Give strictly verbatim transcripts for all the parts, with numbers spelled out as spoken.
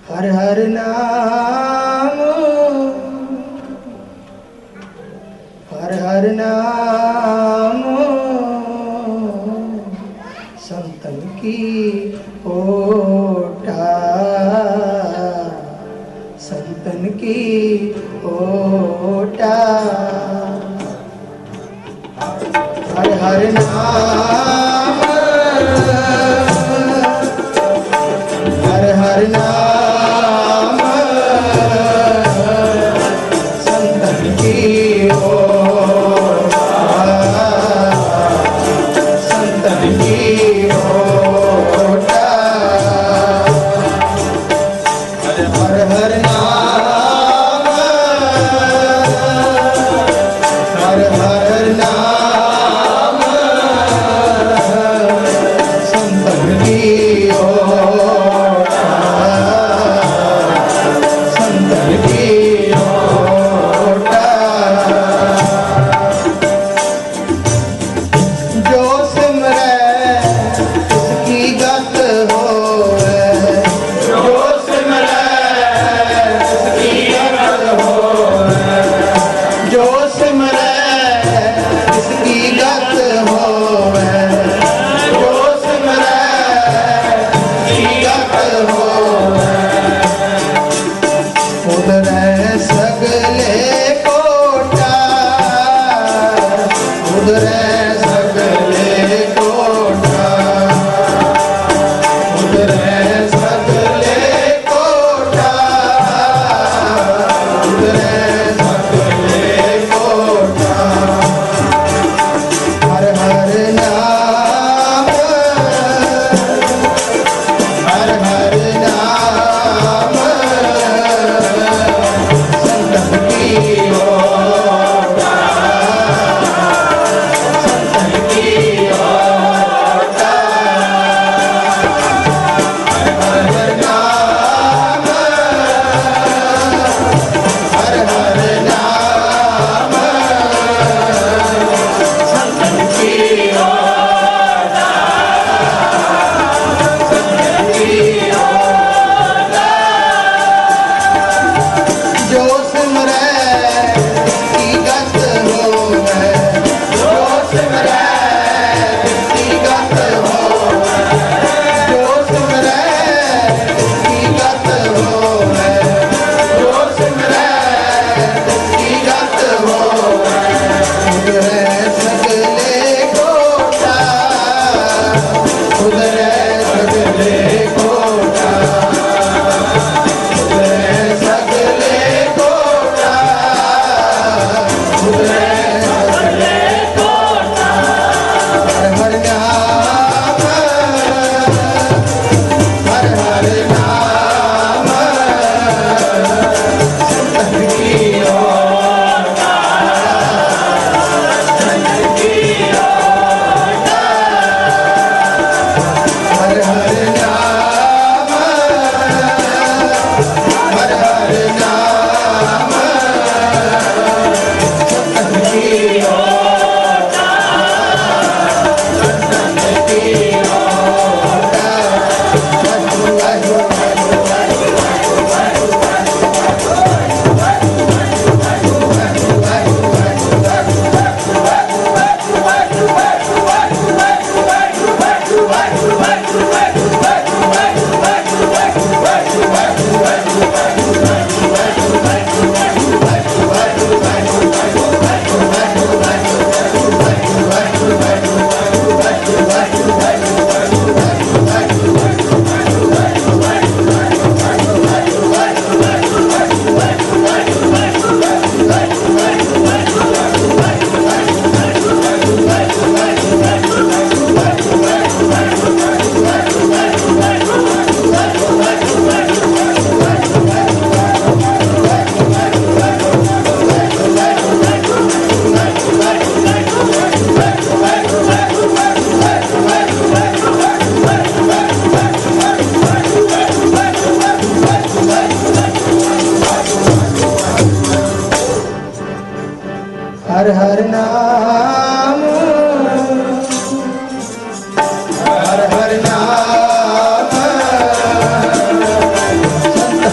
हर हर नाम हर हर नाम संतन की ओटा संतन की ओटा हर हर नाम हर हर नाम संतन की ओटा संतन की ओटा हर हर नाम हर हर नाम संतन की ओटा संतन की ओटा जो सिमरे उसकी गत होवे जो सिमरे उसकी गत होवे जो सिमरे उसकी गत होवे जो सिमरे उसकी गत होवे उधरे सगले कोटा उधरे सगले कोटा उधरे सगले कोटा उधरे सगले कोटा हर हर नाम हर हर नाम संतन की ओटा संतन की ओटा हर हर नाम हर हर नाम संतन की ओटा संतन की ओटा जो सिमरे उसकी गत होवे जो सिमरे उसकी गत होवे जो सिमरे उसकी गत होवे जो सिमरे उसकी गत होवे उधरे सगले कोटा उधरे सगले कोटा उधरे सगले कोटा उधरे सगले कोटा हर हर नाम हर हर नाम संतन की ओटा संतन की ओटा हर हर नाम हर हर नाम संतन की ओटा संतन की ओटा वाहिगुरु वाहिगुरु वाहिगुरु हर हर नाम हर हर नाम संतन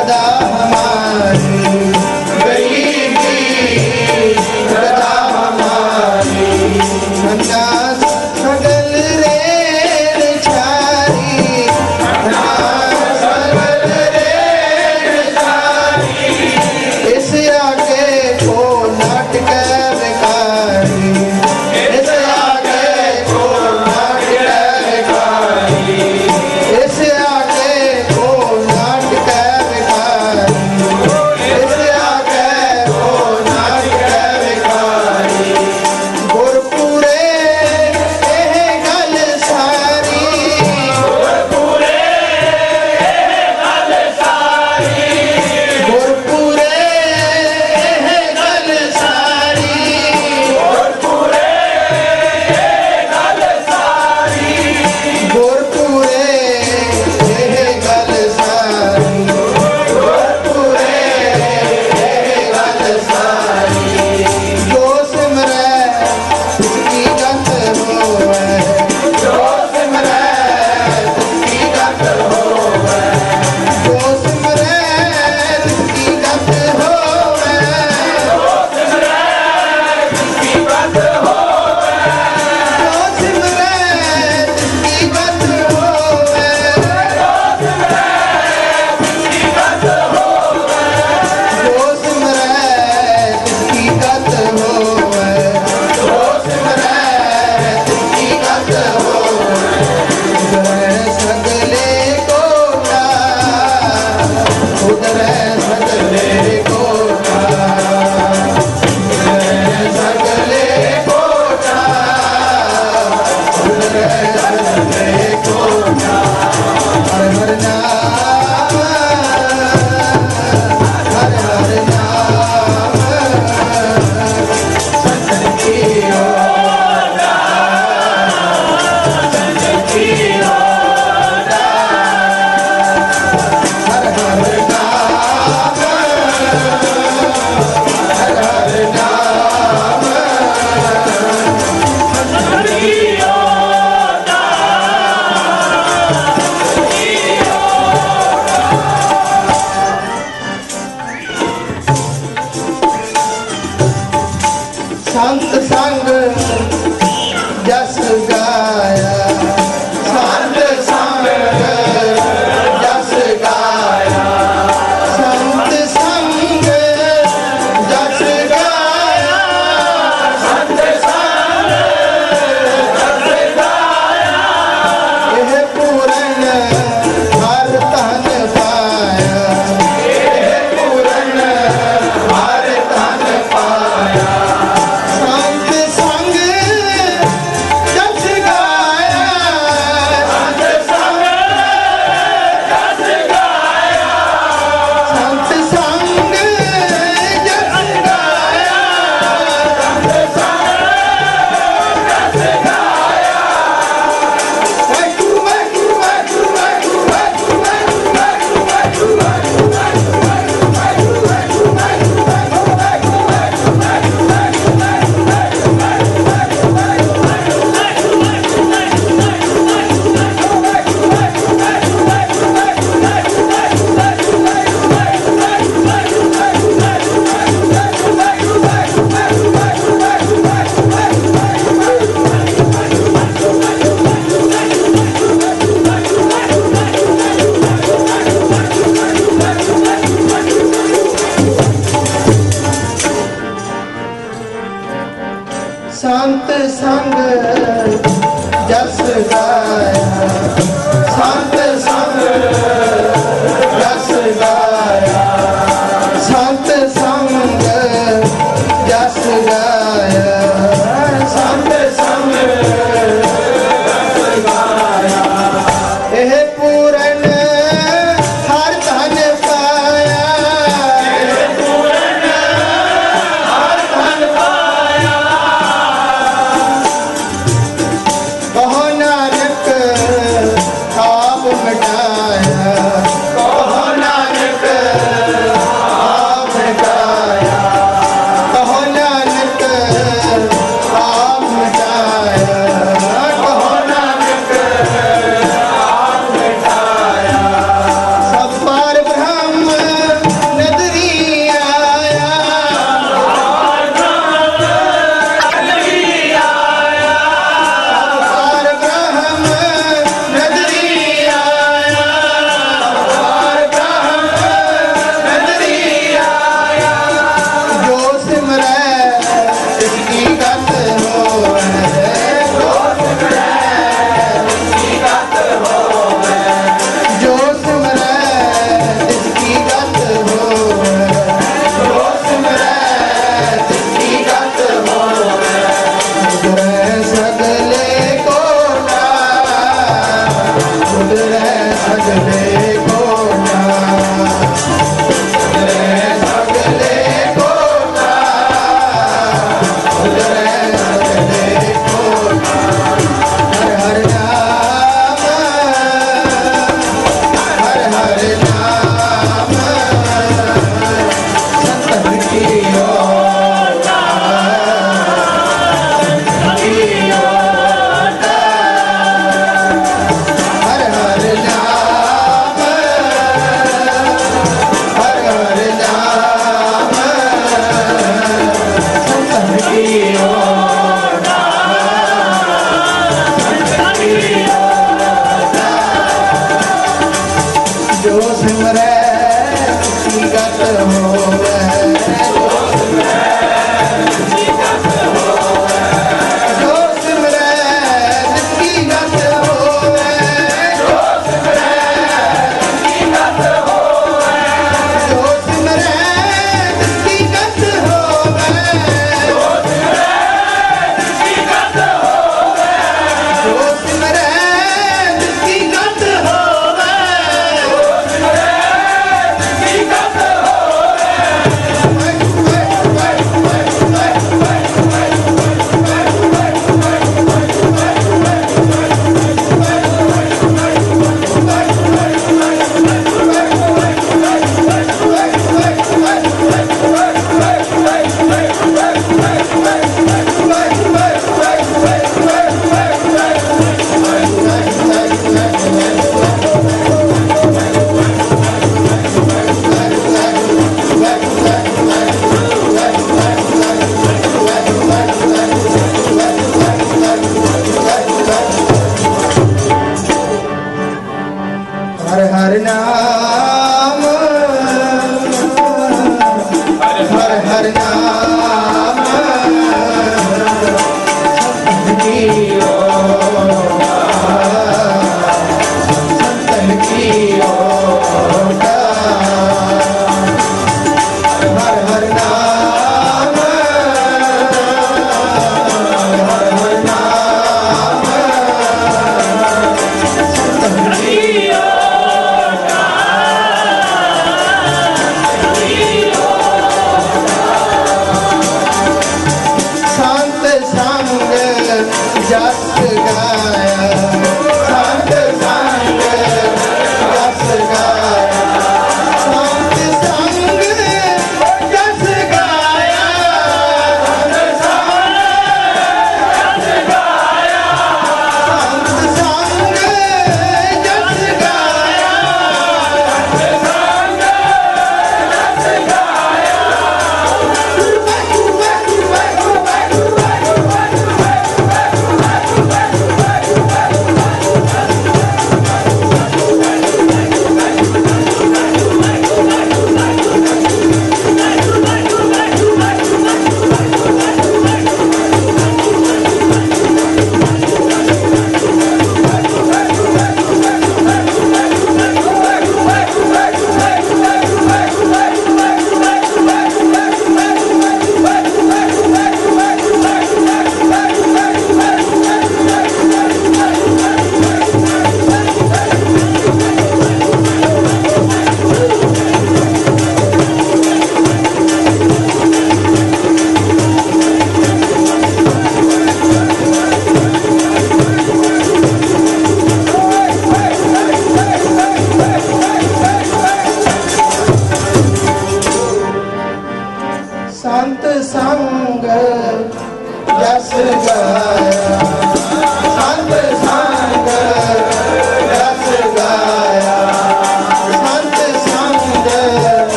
सदा हमारी गरीबी सदा हमारी अन्ना सगल रेल छारी अन्ना सगल रेल छारी इस आगे को नाटक बेकारी इस आगे को नाटक बेकारी इस आगे को नाटक बेकारी इस आगे को नाटक बेकारी गुरपुरे एह गल सारी गुरपुरे एह गल सारी गुरपुरे एह गल सारी गुरपुरे एह गल सारी गुरपुरे एह गल सारी गुरपुरे एह गल सारी जो सिमरै तिसकी गत होवै जो सिमरै तिसकी गत होवै जो सिमरै तिसकी गत होवै जो सिमरै तिसकी गत होवै जो सिमरै तिसकी गत होवै जो सिमरै तिसकी गत होवै जो सिमरै तिसकी गत होवै जो सिमरै तिसकी गत होवै उधरै सगले कोटा उधरै सगले कोटा उधरै सगले कोटा उधरै सगले कोटा हर हर नाम हर हर नाम सतन की ओरा सतन की ओरा हर हर नाम हर हर नाम सतन की ओरा संत संग जस गाया संत संग जस गाया संत संग जस गाया संत संग जस गाया यह पूरन हर तन पाया यह पूरन हर तन पाया संत संग जस गाया संत संग जस गाया संत संग जस गाया संत संग जस गाया वाहिगुरू वाहिगुरू वाहिगुरू वाहिगुरू वाहिगुरू वाहिगुरू वाहिगुरू वाहिगुरू वाहिगुरू वाहिगुरू संत संग जस गाया संत संग जस गाया संत संग जस गाया संत संग जस गाया यह पूरन हर धन पाया यह पूरन हर धन पाया कहो नानक भगत हो